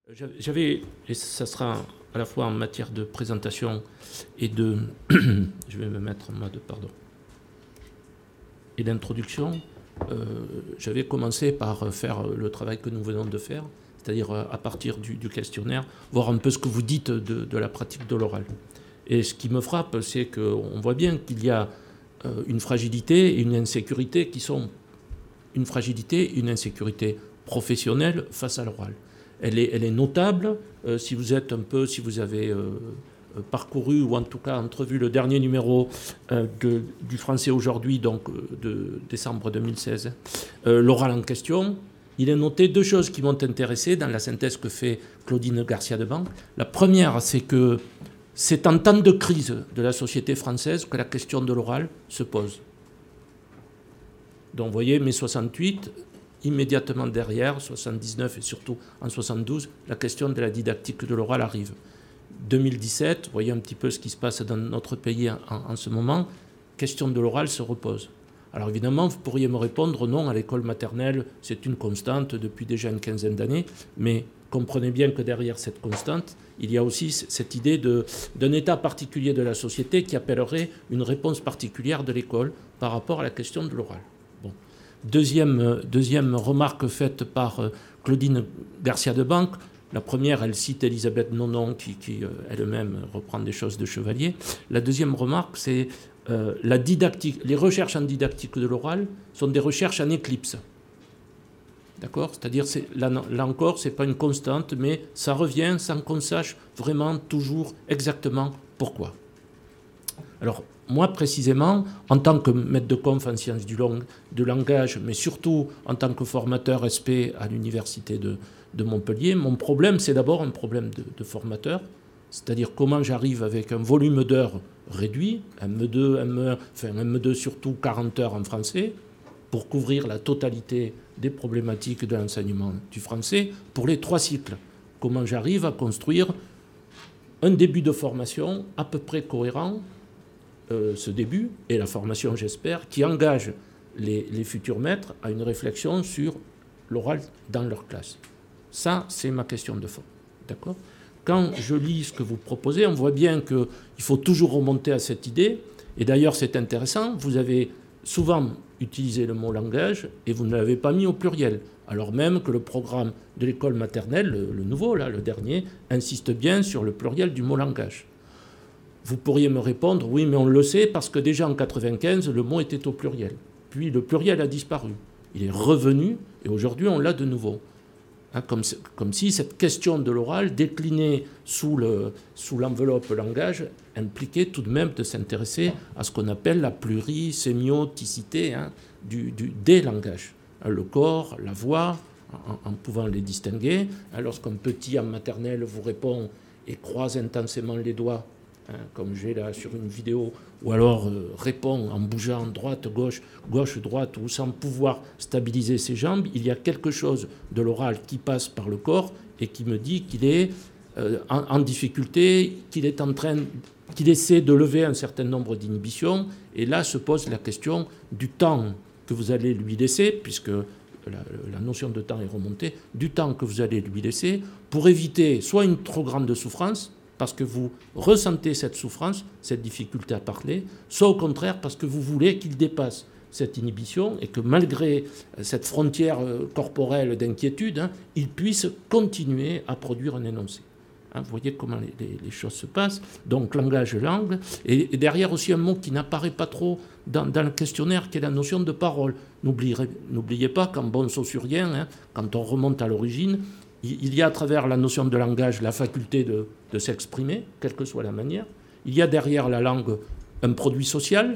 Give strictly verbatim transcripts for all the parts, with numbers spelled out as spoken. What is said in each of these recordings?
J'avais, et ça sera à la fois en matière de présentation et de, je vais me mettre en mode pardon, et d'introduction, euh, j'avais commencé par faire le travail que nous venons de faire, c'est-à-dire à partir du, du questionnaire, voir un peu ce que vous dites de, de la pratique de l'oral. Et ce qui me frappe, c'est qu'on voit bien qu'il y a une fragilité et une insécurité qui sont une fragilité et une insécurité professionnelle face à l'oral. Elle est, elle est notable euh, si vous êtes un peu, si vous avez euh, parcouru ou en tout cas entrevu le dernier numéro euh, de, du Français aujourd'hui, donc de décembre deux mille seize, euh, l'oral en question. Il est noté deux choses qui m'ont intéressé dans la synthèse que fait Claudine Garcia de Banque. La première, c'est que c'est en temps de crise de la société française que la question de l'oral se pose. Donc vous voyez, mai soixante-huit, immédiatement derrière, soixante-dix-neuf et surtout en soixante-douze, la question de la didactique de l'oral arrive. deux mille dix-sept, vous voyez un petit peu ce qui se passe dans notre pays en, en ce moment, question de l'oral se repose. Alors évidemment, vous pourriez me répondre, non, à l'école maternelle, c'est une constante depuis déjà une quinzaine d'années, mais comprenez bien que derrière cette constante, il y a aussi cette idée de, d'un état particulier de la société qui appellerait une réponse particulière de l'école par rapport à la question de l'oral. Bon. Deuxième, deuxième remarque faite par Claudine Garcia de Banque. La première, elle cite Elisabeth Nonon, qui, qui elle-même reprend des choses de Chevalier. La deuxième remarque, c'est euh, la didactique. Les recherches en didactique de l'oral sont des recherches en éclipse. D'accord ? C'est-à-dire, c'est, là, là encore, ce n'est pas une constante, mais ça revient sans qu'on sache vraiment toujours exactement pourquoi. Alors, moi, précisément, en tant que maître de conf en sciences du long, de langage, mais surtout en tant que formateur S P à l'université de, de Montpellier, mon problème, c'est d'abord un problème de, de formateur, c'est-à-dire comment j'arrive avec un volume d'heures réduit, M deux, M un, enfin M deux surtout quarante heures en français, pour couvrir la totalité des problématiques de l'enseignement du français pour les trois cycles. Comment j'arrive à construire un début de formation à peu près cohérent, Euh, ce début, et la formation, j'espère, qui engage les, les futurs maîtres à une réflexion sur l'oral dans leur classe. Ça, c'est ma question de fond. D'accord ? Quand je lis ce que vous proposez, on voit bien qu'il faut toujours remonter à cette idée, et d'ailleurs, c'est intéressant, vous avez souvent utilisé le mot langage, et vous ne l'avez pas mis au pluriel, alors même que le programme de l'école maternelle, le, le nouveau, là, le dernier, insiste bien sur le pluriel du mot langage. Vous pourriez me répondre, oui, mais on le sait parce que déjà en quatre-vingt-quinze, le mot était au pluriel. Puis le pluriel a disparu. Il est revenu et aujourd'hui, on l'a de nouveau. Hein, comme, comme si cette question de l'oral, déclinée sous, le, sous l'enveloppe langage, impliquait tout de même de s'intéresser à ce qu'on appelle la plurisémioticité hein, du, du, des langages. Hein, le corps, la voix, en, en pouvant les distinguer. Hein, lorsqu'un petit en maternelle vous répond et croise intensément les doigts, Hein, comme j'ai là sur une vidéo, ou alors euh, répond en bougeant droite, gauche, gauche, droite, ou sans pouvoir stabiliser ses jambes, il y a quelque chose de l'oral qui passe par le corps et qui me dit qu'il est euh, en, en difficulté, qu'il est en train, qu'il essaie de lever un certain nombre d'inhibitions, et là se pose la question du temps que vous allez lui laisser, puisque la, la notion de temps est remontée, du temps que vous allez lui laisser pour éviter soit une trop grande souffrance, parce que vous ressentez cette souffrance, cette difficulté à parler, soit au contraire parce que vous voulez qu'il dépasse cette inhibition et que malgré cette frontière corporelle d'inquiétude, hein, il puisse continuer à produire un énoncé. Hein, vous voyez comment les, les, les choses se passent. Donc langage-langue, et, et derrière aussi un mot qui n'apparaît pas trop dans, dans le questionnaire, qui est la notion de parole. N'oubliez pas qu'en bon saussurien, hein, quand on remonte à l'origine, il y a à travers la notion de langage la faculté de, de s'exprimer, quelle que soit la manière. Il y a derrière la langue un produit social,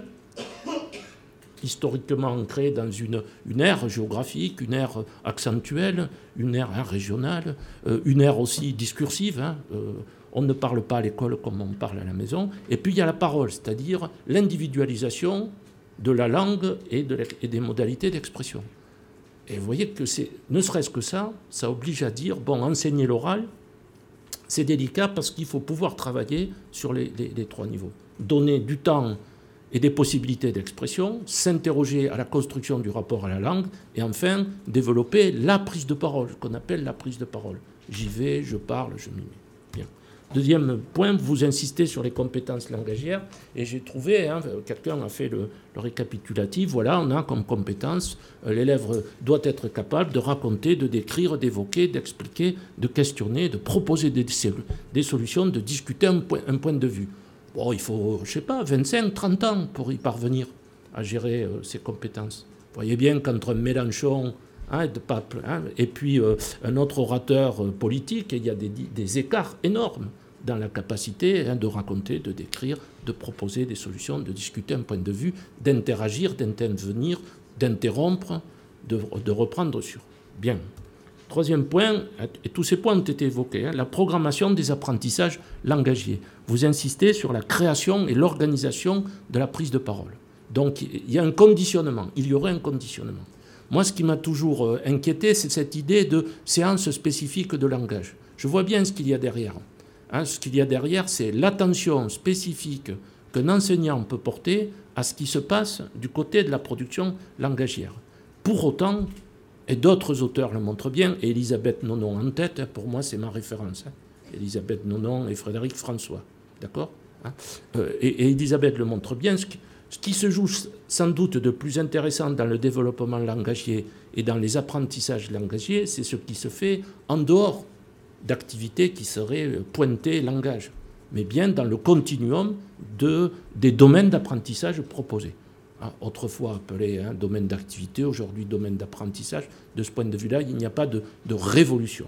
historiquement ancré dans une, une ère géographique, une ère accentuelle, une ère hein, régionale, euh, une ère aussi discursive. Hein, euh, on ne parle pas à l'école comme on parle à la maison. Et puis il y a la parole, c'est-à-dire l'individualisation de la langue et, de, et des modalités d'expression. Et vous voyez que c'est, ne serait-ce que ça, ça oblige à dire, bon, enseigner l'oral, c'est délicat parce qu'il faut pouvoir travailler sur les, les, les trois niveaux. Donner du temps et des possibilités d'expression, s'interroger à la construction du rapport à la langue, et enfin, développer la prise de parole, ce qu'on appelle la prise de parole. j'y vais, je parle, je m'y mets. Bien. Deuxième point, vous insistez sur les compétences langagières, et j'ai trouvé, hein, quelqu'un a fait le, le récapitulatif, voilà, on a comme compétence, euh, l'élève doit être capable de raconter, de décrire, d'évoquer, d'expliquer, de questionner, de proposer des, des solutions, de discuter un point, un point de vue. Bon, il faut, je sais pas, vingt-cinq, trente ans pour y parvenir à gérer euh, ces compétences. Vous voyez bien qu'entre Mélenchon hein, de Pape, hein, et puis euh, un autre orateur euh, politique, il y a des, des écarts énormes dans la capacité hein, de raconter, de décrire, de proposer des solutions, de discuter un point de vue, d'interagir, d'intervenir, d'interrompre, de, de reprendre sur. Bien. Troisième point, et tous ces points ont été évoqués, hein, la programmation des apprentissages langagiers. Vous insistez sur la création et l'organisation de la prise de parole. Donc il y a un conditionnement, il y aurait un conditionnement. Moi, ce qui m'a toujours inquiété, c'est cette idée de séance spécifique de langage. Je vois bien ce qu'il y a derrière. Hein, ce qu'il y a derrière, c'est l'attention spécifique qu'un enseignant peut porter à ce qui se passe du côté de la production langagière. Pour autant, et d'autres auteurs le montrent bien, et Elisabeth Nonon en tête, hein, pour moi c'est ma référence, hein, Elisabeth Nonon et Frédéric François, d'accord hein, euh, et, et Elisabeth le montre bien, ce qui, ce qui se joue sans doute de plus intéressant dans le développement langagier et dans les apprentissages langagiers, c'est ce qui se fait en dehors d'activités qui seraient pointées langage, mais bien dans le continuum de, des domaines d'apprentissage proposés. Autrefois appelé hein, domaine d'activité, aujourd'hui domaine d'apprentissage. De ce point de vue-là, il n'y a pas de, de révolution.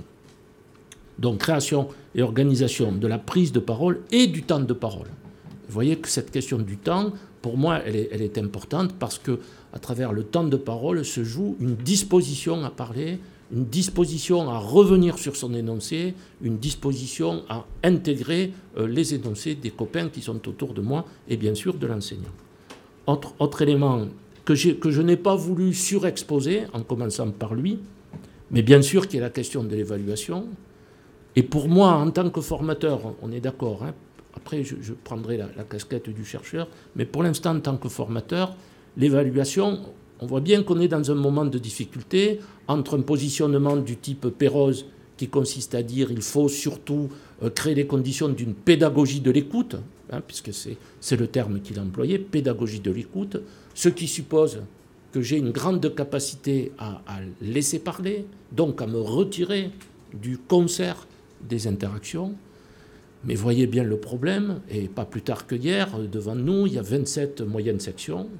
Donc création et organisation de la prise de parole et du temps de parole. Vous voyez que cette question du temps, pour moi, elle est, elle est importante parce que à travers le temps de parole se joue une disposition à parler, une disposition à revenir sur son énoncé, une disposition à intégrer euh, les énoncés des copains qui sont autour de moi et bien sûr de l'enseignant. Autre, autre élément que, que je n'ai pas voulu surexposer, en commençant par lui, mais bien sûr qu'il y a la question de l'évaluation. Et pour moi, en tant que formateur, on est d'accord, hein, après je, je prendrai la, la casquette du chercheur, mais pour l'instant, en tant que formateur, l'évaluation, on voit bien qu'on est dans un moment de difficulté entre un positionnement du type Pérouse, qui consiste à dire qu'il faut surtout créer les conditions d'une pédagogie de l'écoute, hein, puisque c'est, c'est le terme qu'il a employé, pédagogie de l'écoute, ce qui suppose que j'ai une grande capacité à, à laisser parler, donc à me retirer du concert des interactions. Mais voyez bien le problème, et pas plus tard que hier, devant nous, il y a vingt-sept moyennes sections.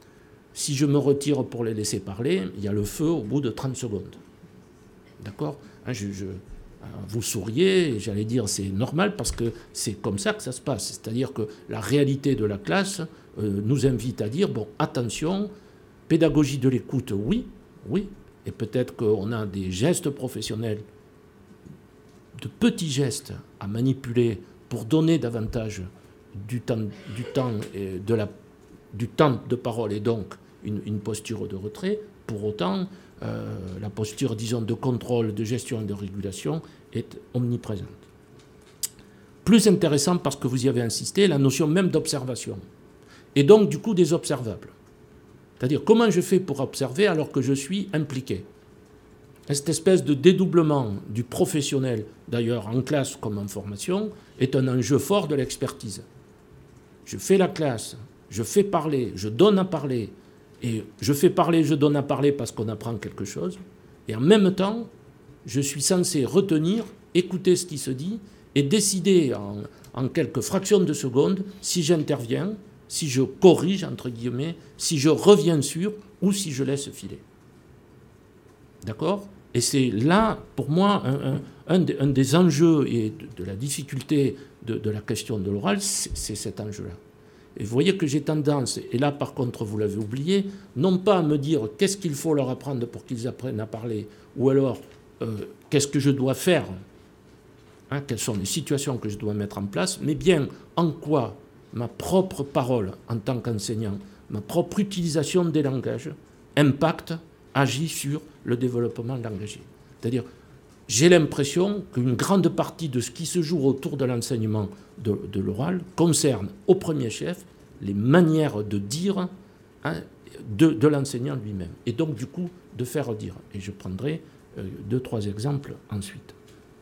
Si je me retire pour les laisser parler, il y a le feu au bout de trente secondes. D'accord ? Je, je, vous souriez, j'allais dire c'est normal parce que c'est comme ça que ça se passe. C'est-à-dire que la réalité de la classe euh, nous invite à dire, bon, attention, pédagogie de l'écoute, oui, oui, et peut-être qu'on a des gestes professionnels, de petits gestes à manipuler pour donner davantage du temps, du temps, et de la, du temps de parole et donc une, une posture de retrait. Pour autant, euh, la posture, disons, de contrôle, de gestion et de régulation est omniprésente. Plus intéressant, parce que vous y avez insisté, la notion même d'observation. Et donc, du coup, des observables. C'est-à-dire, comment je fais pour observer alors que je suis impliqué ? Cette espèce de dédoublement du professionnel, d'ailleurs en classe comme en formation, est un enjeu fort de l'expertise. Je fais la classe, je fais parler, je donne à parler, et je fais parler, je donne à parler parce qu'on apprend quelque chose, et en même temps, je suis censé retenir, écouter ce qui se dit, et décider en, en quelques fractions de secondes si j'interviens, si je corrige, entre guillemets, si je reviens sur, ou si je laisse filer. D'accord ? Et c'est là, pour moi, un, un, un, des, un des enjeux et de, de la difficulté de, de la question de l'oral, c'est, c'est cet enjeu-là. Et vous voyez que j'ai tendance, et là par contre vous l'avez oublié, non pas à me dire qu'est-ce qu'il faut leur apprendre pour qu'ils apprennent à parler, ou alors euh, qu'est-ce que je dois faire, hein, quelles sont les situations que je dois mettre en place, mais bien en quoi ma propre parole en tant qu'enseignant, ma propre utilisation des langages impacte, agit sur le développement langagier. C'est-à-dire, j'ai l'impression qu'une grande partie de ce qui se joue autour de l'enseignement de, de l'oral concerne au premier chef les manières de dire hein, de, de l'enseignant lui-même. Et donc, du coup, de faire dire. Et je prendrai euh, deux, trois exemples ensuite.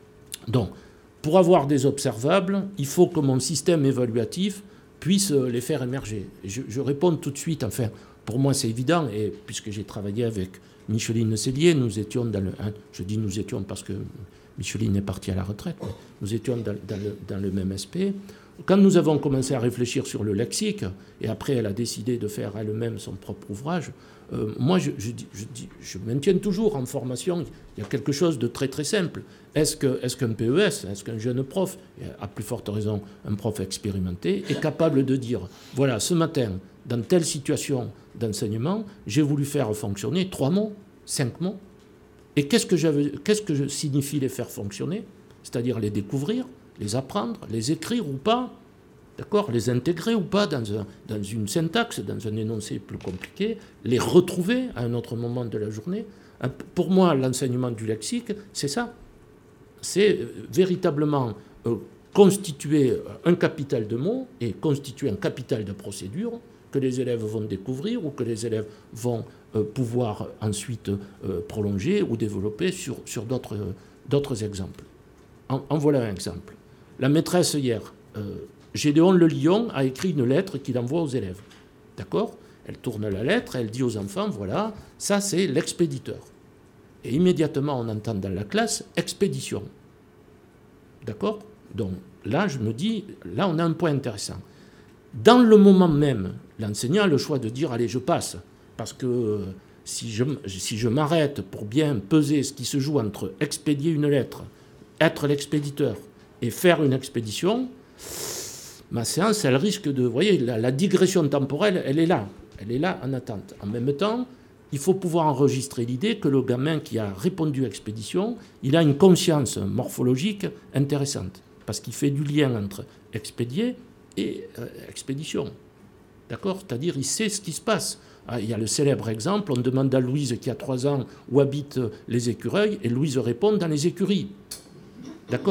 Donc, pour avoir des observables, il faut que mon système évaluatif puisse les faire émerger. Je, je réponds tout de suite, enfin, pour moi c'est évident, et puisque j'ai travaillé avec Micheline Cellier, nous étions dans le... Hein, je dis nous étions parce que Micheline est partie à la retraite, mais nous étions dans, dans, le, dans le même S P. Quand nous avons commencé à réfléchir sur le lexique, et après elle a décidé de faire elle-même son propre ouvrage, euh, moi je, je, je, je maintiens toujours en formation, il y a quelque chose de très très simple. Est-ce que, est-ce qu'un P E S, est-ce qu'un jeune prof, et à plus forte raison un prof expérimenté, est capable de dire, voilà, ce matin, dans telle situation d'enseignement, j'ai voulu faire fonctionner trois mots, cinq mots, et qu'est-ce que, j'avais, qu'est-ce que signifie les faire fonctionner? C'est-à-dire les découvrir, les apprendre, les écrire ou pas, d'accord, les intégrer ou pas dans, un, dans une syntaxe, dans un énoncé plus compliqué, les retrouver à un autre moment de la journée. Pour moi, l'enseignement du lexique, c'est ça. C'est véritablement euh, constituer un capital de mots et constituer un capital de procédures que les élèves vont découvrir ou que les élèves vont euh, pouvoir ensuite euh, prolonger ou développer sur, sur d'autres, euh, d'autres exemples. En, en voilà un exemple. La maîtresse hier, euh, Gédéon Le Lion a écrit une lettre qu'il envoie aux élèves. D'accord ? Elle tourne la lettre, elle dit aux enfants, voilà, ça c'est l'expéditeur. Et immédiatement on entend dans la classe, expédition. D'accord ? Donc là je me dis, là on a un point intéressant. Dans le moment même, l'enseignant a le choix de dire, allez je passe, parce que euh, si je, si je m'arrête pour bien peser ce qui se joue entre expédier une lettre, être l'expéditeur et faire une expédition, ma séance, elle risque de... Vous voyez, la, la digression temporelle, elle est là. Elle est là en attente. En même temps, il faut pouvoir enregistrer l'idée que le gamin qui a répondu à expédition, il a une conscience morphologique intéressante. Parce qu'il fait du lien entre expédier et euh, expédition. D'accord ? C'est-à-dire, il sait ce qui se passe. Ah, il y a le célèbre exemple, on demande à Louise, qui a trois ans, où habitent les écureuils, et Louise répond dans les écuries. D'accord ?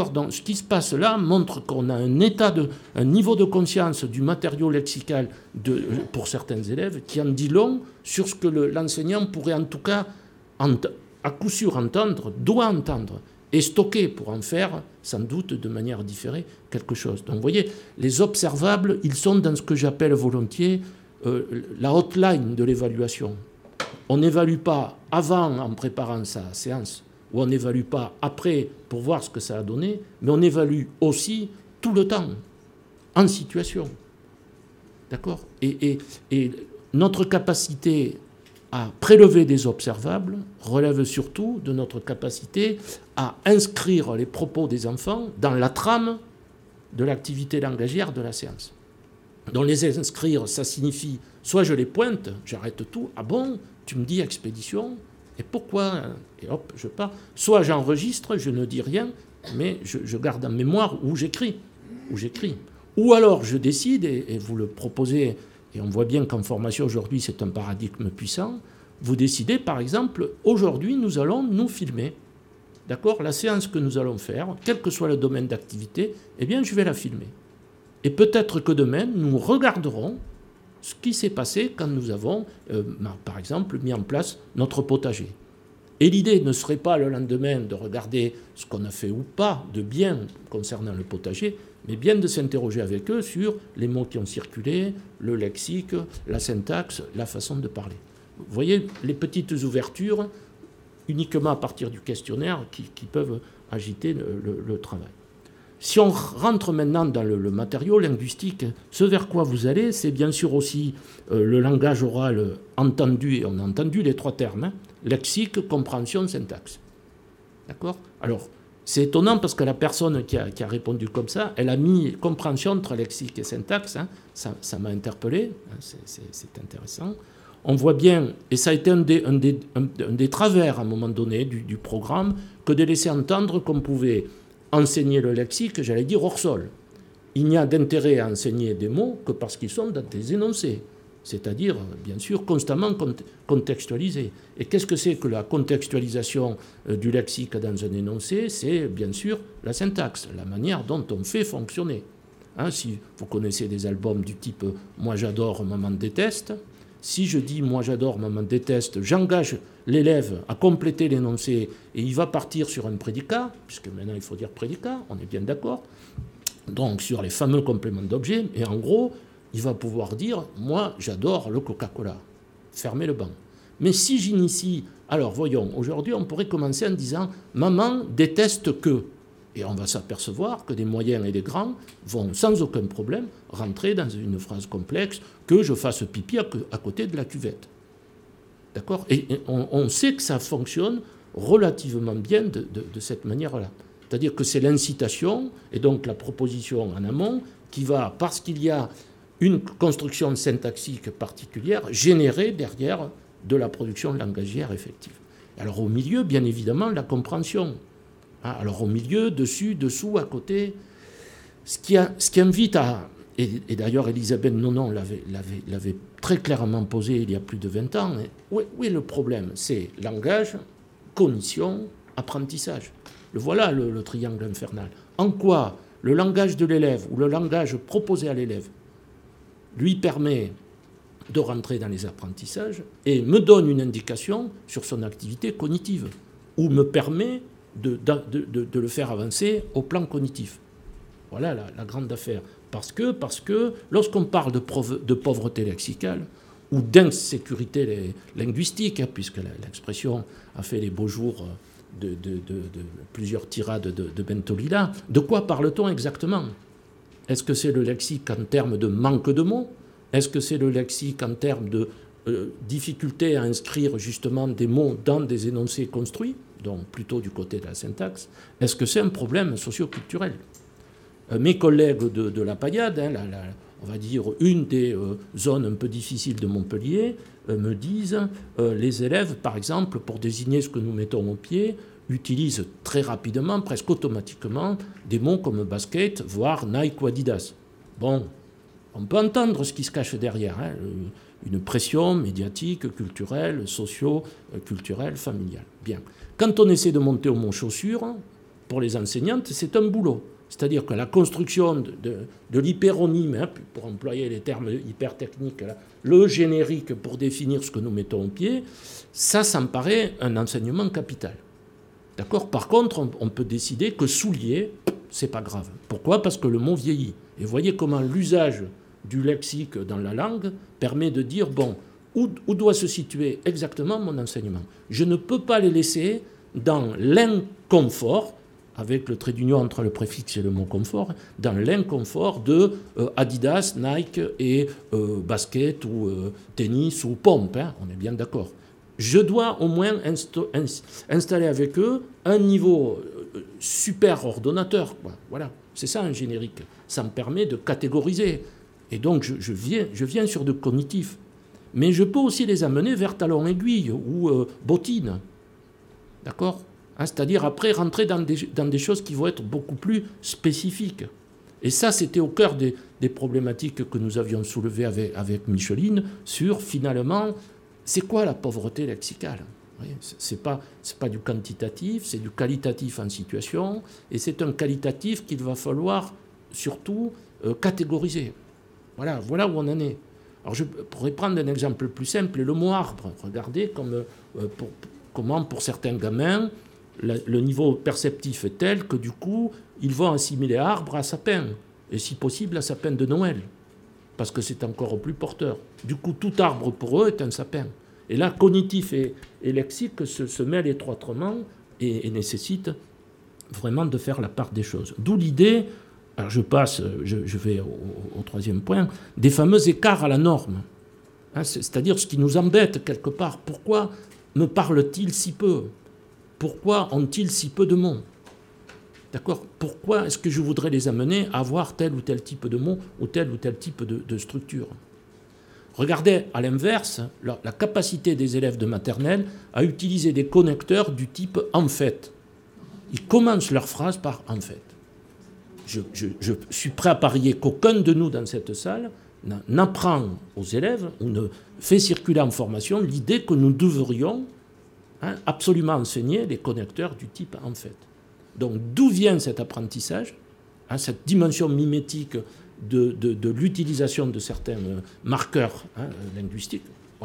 Donc, ce qui se passe là montre qu'on a un état de, un niveau de conscience du matériau lexical de, pour certains élèves qui en dit long sur ce que le, l'enseignant pourrait en tout cas, ent, à coup sûr entendre, doit entendre, et stocker pour en faire, sans doute de manière différée, quelque chose. Donc, vous voyez, les observables, ils sont dans ce que j'appelle volontiers euh, la hotline de l'évaluation. On n'évalue pas avant en préparant sa séance, où on n'évalue pas après pour voir ce que ça a donné, mais on évalue aussi tout le temps, en situation. D'accord ? et, et, et notre capacité à prélever des observables relève surtout de notre capacité à inscrire les propos des enfants dans la trame de l'activité langagière de la séance. Donc les inscrire, ça signifie, soit je les pointe, j'arrête tout, ah bon, tu me dis expédition ? Et pourquoi ? Et hop, je pars. Soit j'enregistre, je ne dis rien, mais je, je garde en mémoire où j'écris, où j'écris. Ou alors je décide, et, et vous le proposez, et on voit bien qu'en formation aujourd'hui c'est un paradigme puissant, vous décidez par exemple, aujourd'hui nous allons nous filmer. D'accord ? La séance que nous allons faire, quel que soit le domaine d'activité, eh bien je vais la filmer. Et peut-être que demain nous regarderons ce qui s'est passé quand nous avons, euh, par exemple, mis en place notre potager. Et l'idée ne serait pas le lendemain de regarder ce qu'on a fait ou pas de bien concernant le potager, mais bien de s'interroger avec eux sur les mots qui ont circulé, le lexique, la syntaxe, la façon de parler. Vous voyez les petites ouvertures, uniquement à partir du questionnaire, qui, qui peuvent agiter le, le, le travail. Si on rentre maintenant dans le, le matériau linguistique, ce vers quoi vous allez, c'est bien sûr aussi euh, le langage oral entendu, et on a entendu les trois termes, hein, lexique, compréhension, syntaxe. D'accord ? Alors, c'est étonnant parce que la personne qui a, qui a répondu comme ça, elle a mis compréhension entre lexique et syntaxe, hein, ça, ça m'a interpellé, hein, c'est, c'est, c'est intéressant. On voit bien, et ça a été un des, un des, un, un des travers à un moment donné du, du programme, que de laisser entendre qu'on pouvait enseigner le lexique, j'allais dire hors sol. Il n'y a d'intérêt à enseigner des mots que parce qu'ils sont dans des énoncés, c'est-à-dire, bien sûr, constamment contextualisés. Et qu'est-ce que c'est que la contextualisation du lexique dans un énoncé ? C'est, bien sûr, la syntaxe, la manière dont on fait fonctionner. Hein, si vous connaissez des albums du type « Moi j'adore, maman déteste », si je dis « Moi j'adore, maman déteste », j'engage l'élève à compléter l'énoncé et il va partir sur un prédicat, puisque maintenant il faut dire prédicat, on est bien d'accord, donc sur les fameux compléments d'objet, et en gros, il va pouvoir dire « moi, j'adore le Coca-Cola ». Fermez le banc. Mais si j'initie... Alors, voyons, aujourd'hui, on pourrait commencer en disant « maman déteste que ». Et on va s'apercevoir que des moyens et des grands vont sans aucun problème rentrer dans une phrase complexe que je fasse pipi à, à côté de la cuvette. D'accord ? Et, et on, on sait que ça fonctionne relativement bien de, de, de cette manière-là. C'est-à-dire que c'est l'incitation et donc la proposition en amont qui va, parce qu'il y a une construction syntaxique particulière, générer derrière de la production langagière effective. Alors au milieu, bien évidemment, la compréhension. Alors au milieu, dessus, dessous, à côté, ce qui, a, ce qui invite à... Et, et d'ailleurs, Elisabeth Nonon l'avait, l'avait, l'avait très clairement posé il y a plus de vingt ans. Oui, oui, le problème, c'est langage, cognition, apprentissage. Le voilà, le, le triangle infernal. En quoi le langage de l'élève ou le langage proposé à l'élève lui permet de rentrer dans les apprentissages et me donne une indication sur son activité cognitive ou me permet de, de, de, de le faire avancer au plan cognitif. Voilà la, la grande affaire. Parce que, parce que lorsqu'on parle de, prov- de pauvreté lexicale ou d'insécurité linguistique, hein, puisque la, l'expression a fait les beaux jours de, de, de, de plusieurs tirades de, de Bentolila, de quoi parle-t-on exactement ? Est-ce que c'est le lexique en termes de manque de mots ? Est-ce que c'est le lexique en termes de euh, difficulté à inscrire justement des mots dans des énoncés construits, donc plutôt du côté de la syntaxe ? Est-ce que c'est un problème socio-culturel ? euh, Mes collègues de, de la Payade, hein, la, la, on va dire une des euh, zones un peu difficiles de Montpellier, euh, me disent euh, les élèves, par exemple, pour désigner ce que nous mettons au pied, utilisent très rapidement, presque automatiquement, des mots comme basket, voire Nike ou Adidas. Bon, on peut entendre ce qui se cache derrière, hein, une pression médiatique, culturelle, socio-culturelle, familiale. Bien. Quand on essaie de monter au mot chaussures, pour les enseignantes, c'est un boulot. C'est-à-dire que la construction de, de, de l'hyperonyme, hein, pour employer les termes hyper techniques, là, le générique pour définir ce que nous mettons au pied, ça, ça me paraît un enseignement capital. D'accord ? Par contre, on, on peut décider que soulier, c'est pas grave. Pourquoi ? Parce que le mot vieillit. Et voyez comment l'usage du lexique dans la langue permet de dire, bon, où, où doit se situer exactement mon enseignement ? Je ne peux pas les laisser dans l'inconfort, avec le trait d'union entre le préfixe et le mot confort, dans l'inconfort de euh, Adidas, Nike et euh, basket ou euh, tennis ou pompe, hein, on est bien d'accord. Je dois au moins insto- ins- installer avec eux un niveau euh, super ordonnateur, quoi. Voilà, c'est ça un générique. Ça me permet de catégoriser. Et donc je, je, viens, je viens sur du cognitif. Mais je peux aussi les amener vers talon aiguille ou euh, bottine. D'accord ? Hein, c'est-à-dire après rentrer dans des, dans des choses qui vont être beaucoup plus spécifiques. Et ça, c'était au cœur des, des problématiques que nous avions soulevées avec, avec Micheline sur finalement, c'est quoi la pauvreté lexicale ? C'est pas, c'est pas du quantitatif, c'est du qualitatif en situation, et c'est un qualitatif qu'il va falloir surtout euh, catégoriser. Voilà, voilà où on en est. Alors je pourrais prendre un exemple plus simple, le mot arbre. Regardez comme, euh, pour, comment pour certains gamins, la, le niveau perceptif est tel que du coup, ils vont assimiler arbre à sapin, et si possible à sapin de Noël, parce que c'est encore plus porteur. Du coup, tout arbre pour eux est un sapin. Et là, cognitif et, et lexique se, se mêlent étroitement et, et nécessitent vraiment de faire la part des choses. D'où l'idée, alors je passe, je, je vais au, au troisième point, des fameux écarts à la norme. Hein, c'est, c'est-à-dire ce qui nous embête quelque part. Pourquoi me parle-t-il si peu ? Pourquoi ont-ils si peu de mots ? D'accord ? Pourquoi est-ce que je voudrais les amener à avoir tel ou tel type de mots ou tel ou tel type de, de structure ? Regardez, à l'inverse, la, la capacité des élèves de maternelle à utiliser des connecteurs du type « en fait ». Ils commencent leur phrase par « en fait ». Je, je, je suis prêt à parier qu'aucun de nous dans cette salle n'apprend aux élèves ou ne fait circuler en formation l'idée que nous devrions hein, absolument enseigner les connecteurs du type « en fait ». Donc d'où vient cet apprentissage, hein, cette dimension mimétique de, de, de l'utilisation de certains marqueurs hein, linguistiques ? Voilà.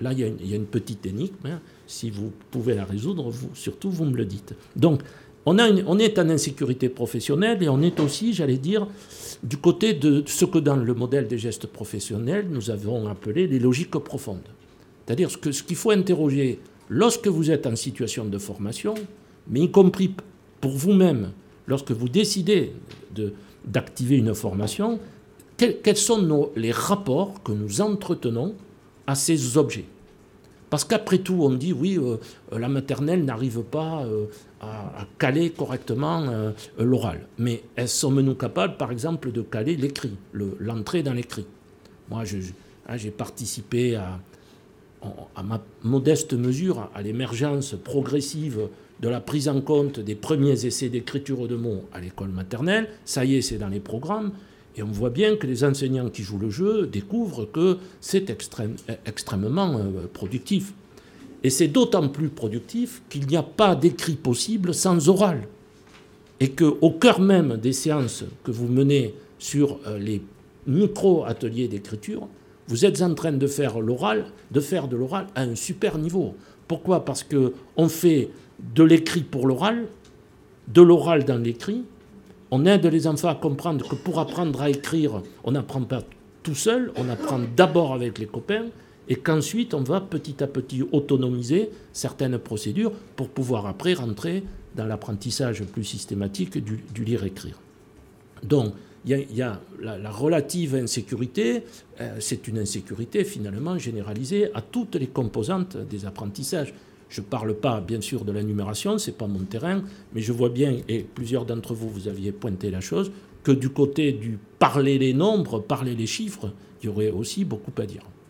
là, il y, a une, il y a une petite énigme. Hein. Si vous pouvez la résoudre, vous, surtout, vous me le dites. Donc, on, a une, on est en insécurité professionnelle et on est aussi, j'allais dire, du côté de ce que dans le modèle des gestes professionnels, nous avons appelé les logiques profondes. C'est-à-dire ce, que, ce qu'il faut interroger lorsque vous êtes en situation de formation, mais y compris pour vous-même, lorsque vous décidez de, d'activer une formation, quels, quels sont nos, les rapports que nous entretenons à ces objets. Parce qu'après tout, on dit, oui, euh, la maternelle n'arrive pas euh, à, à caler correctement euh, l'oral. Mais sommes-nous capables, par exemple, de caler l'écrit, le, l'entrée dans l'écrit? Moi, je, je, hein, j'ai participé à, à ma modeste mesure à l'émergence progressive de la prise en compte des premiers essais d'écriture de mots à l'école maternelle. Ça y est, c'est dans les programmes. Et on voit bien que les enseignants qui jouent le jeu découvrent que c'est extrême, extrêmement euh, productif. Et c'est d'autant plus productif qu'il n'y a pas d'écrit possible sans oral. Et qu'au cœur même des séances que vous menez sur euh, les micro-ateliers d'écriture, vous êtes en train de faire l'oral, de faire de l'oral à un super niveau. Pourquoi ? Parce qu'on fait de l'écrit pour l'oral, de l'oral dans l'écrit. On aide les enfants à comprendre que pour apprendre à écrire, on n'apprend pas tout seul, on apprend d'abord avec les copains, et qu'ensuite on va petit à petit autonomiser certaines procédures pour pouvoir après rentrer dans l'apprentissage plus systématique du, du lire-écrire. Donc, il y, y a la, la relative insécurité, euh, c'est une insécurité finalement généralisée à toutes les composantes des apprentissages. Je ne parle pas, bien sûr, de la numération, ce n'est pas mon terrain, mais je vois bien, et plusieurs d'entre vous, vous aviez pointé la chose, que du côté du parler les nombres, parler les chiffres, il y aurait aussi beaucoup à dire.